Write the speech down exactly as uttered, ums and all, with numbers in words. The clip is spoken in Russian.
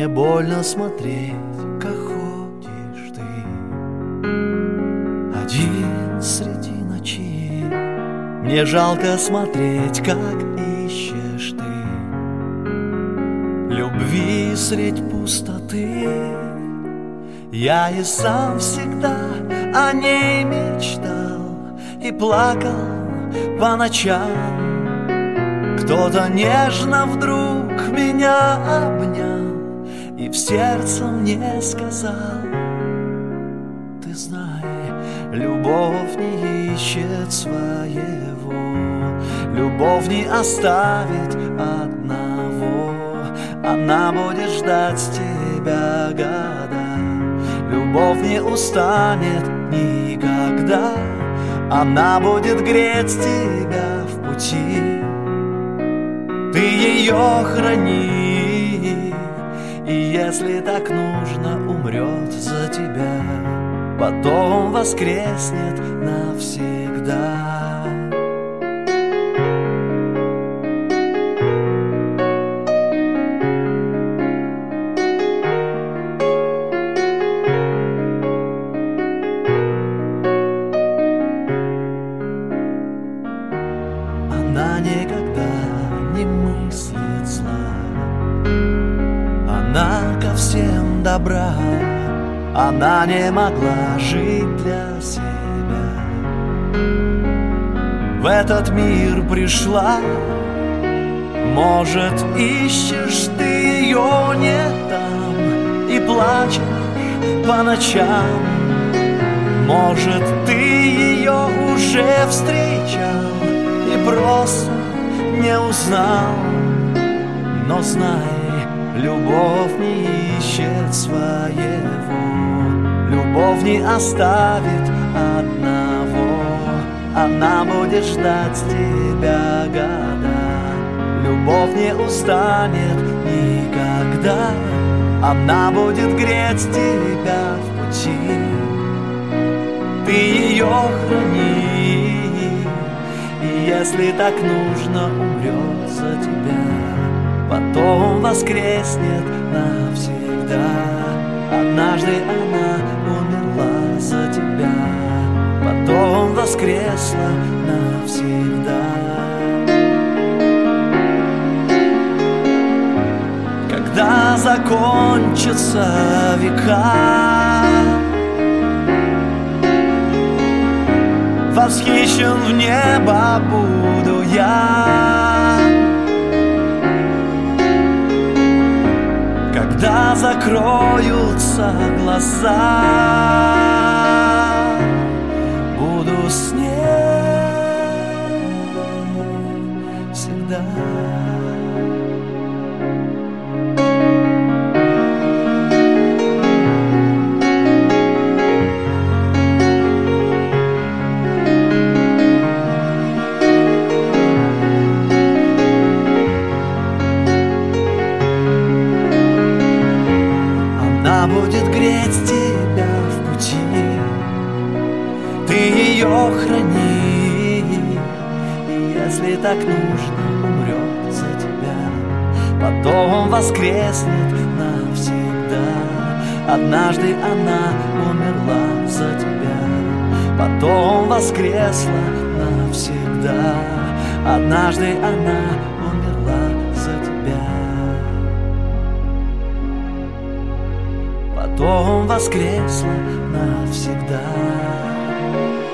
Мне больно смотреть, как ходишь ты один среди ночи. Мне жалко смотреть, как ищешь ты любви средь пустоты. Я и сам всегда о ней мечтал и плакал по ночам. Кто-то нежно вдруг меня обнял и в сердце мне сказал: ты знай, любовь не ищет своего, любовь не оставит одного. Она будет ждать тебя года, любовь не устанет никогда. Она будет греть тебя в пути, ты ее храни. И если так нужно, умрет за тебя, потом воскреснет навсегда. Она никогда не мыслит зла, она ко всем добра. Она не могла жить для себя, в этот мир пришла. Может, ищешь ты ее не там и плачешь по ночам. Может, ты ее уже встречал и просто не узнал. Но знай, любовь не ищет своего, любовь не оставит одного. Она будет ждать тебя года, любовь не устанет никогда. Она будет греть тебя в пути, ты ее храни. И если так нужно, умрет за тебя, потом воскреснет навсегда. Однажды она умерла за тебя, потом воскресла навсегда. Когда закончатся века, восхищен в небо буду я. Когда закроются глаза, буду с ней всегда. Она будет греть тебя в пути, ты ее храни. И если так нужно, умрет за тебя, потом воскреснет навсегда. Однажды она умерла за тебя, потом воскресла навсегда. Однажды она умерла за тебя, потом воскресла навсегда.